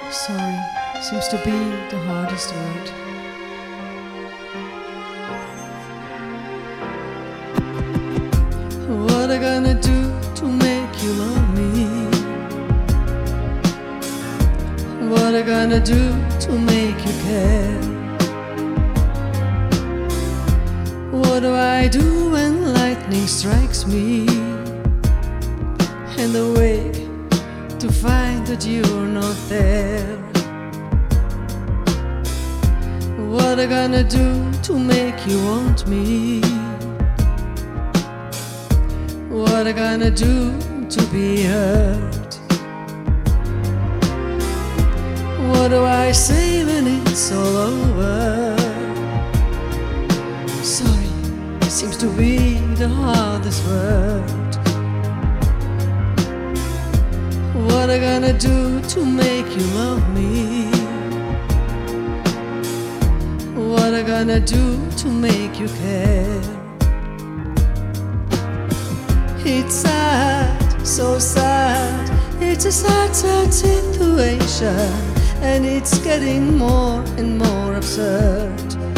Sorry seems to be the hardest word. What I gonna do to make you love me? What I gonna do to make you care? What do I do when lightning strikes me and awake to find that you're not there? What I gonna do to make you want me? What I gonna do to be heard? What do I say when it's all over? Sorry seems to be the hardest word. What I gonna do to make you love me? What I gonna do to make you care? It's sad, so sad. It's a sad, sad situation, and it's getting more and more absurd.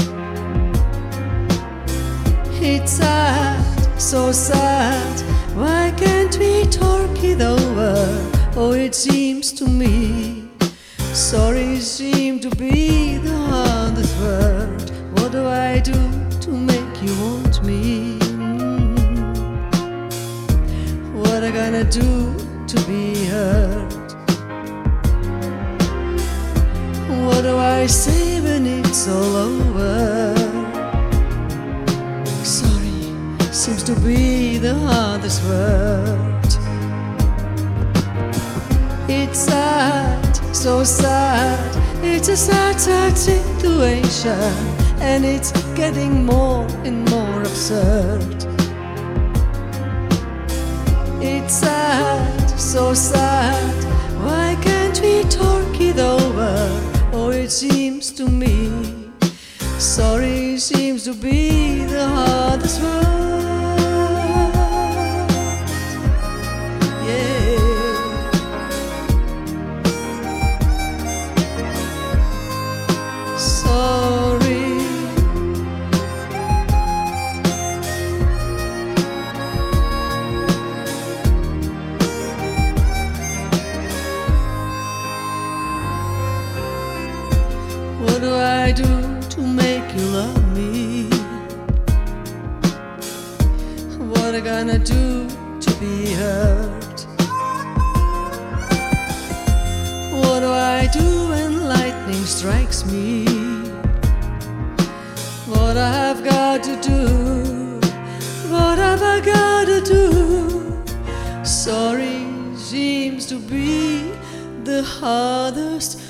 It's sad, so sad. Why can't we talk it over? Oh, it seems to me sorry seems to be the hardest word. What do I do to make you want me? What I gonna do to be heard? What do I say when it's all over? Sorry seems to be the hardest word. It's sad, so sad. It's a sad, sad situation, and it's getting more and more absurd. It's sad, so sad. Why can't we talk it over? Oh, it seems to me sorry seems to be the hardest word. Yeah. Sorry. What do I do to make you love me? What I gonna do to be heard? What do I do when lightning strikes me? What I've got to do? What have I got to do? Sorry seems to be the hardest